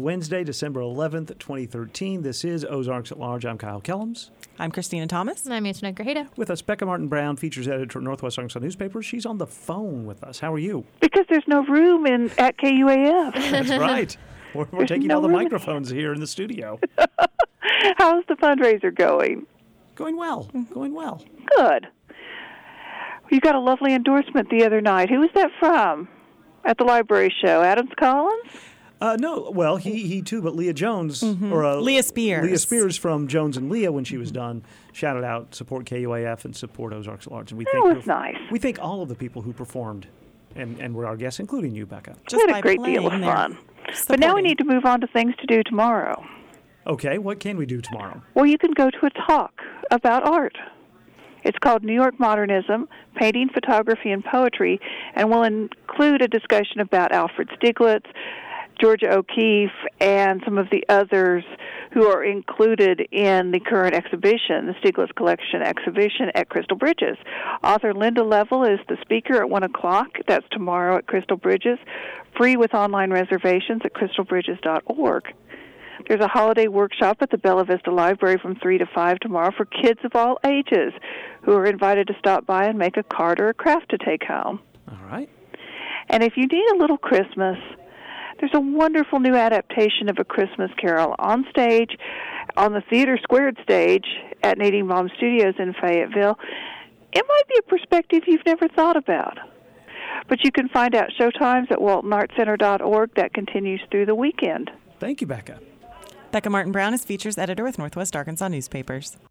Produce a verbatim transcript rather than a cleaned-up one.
Wednesday, December eleventh, twenty thirteen. This is Ozarks at Large. I'm Kyle Kellums. I'm Christina Thomas. And I'm Antoinette Grajeda. With us, Becca Martin Brown, features editor at Northwest Arkansas Newspaper. She's on the phone with us. How are you? Because there's no room in at K U A F. That's right. We're, we're taking no all the room. microphones here in the studio. How's the fundraiser going? Going well. Going well. Good. You got a lovely endorsement the other night. Who was that from? At the library show, Adams Collins? Uh, no, well, he he too, but Leah Jones, Mm-hmm. or uh, Leah Spears. Leah Spears from Jones and Leah, when she was done, shouted out, support K U A F and support Ozarks at Large. And we That thank was her- nice. We thank all of the people who performed and, and were our guests, including you, Becca. Just We by had a great deal of playing, they're fun. But now we supporting. need to move on to things to do tomorrow. Okay, what can we do tomorrow? Well, you can go to a talk about art. It's called New York Modernism, Painting, Photography, and Poetry, and will include a discussion about Alfred Stieglitz, Georgia O'Keeffe, and some of the others who are included in the current exhibition, the Stieglitz Collection exhibition at Crystal Bridges. Author Linda Level is the speaker at one o'clock. That's tomorrow at Crystal Bridges, free with online reservations at crystal bridges dot org. There's a holiday workshop at the Bella Vista Library from three to five tomorrow for kids of all ages who are invited to stop by and make a card or a craft to take home. All right. And if you need a little Christmas, there's a wonderful new adaptation of A Christmas Carol on stage, on the Theater Squared stage at Nadine Baum Studios in Fayetteville. It might be a perspective you've never thought about. But you can find out showtimes at walton art center dot org. That continues through the weekend. Thank you, Becca. Becca Martin Brown is features editor with Northwest Arkansas Newspapers.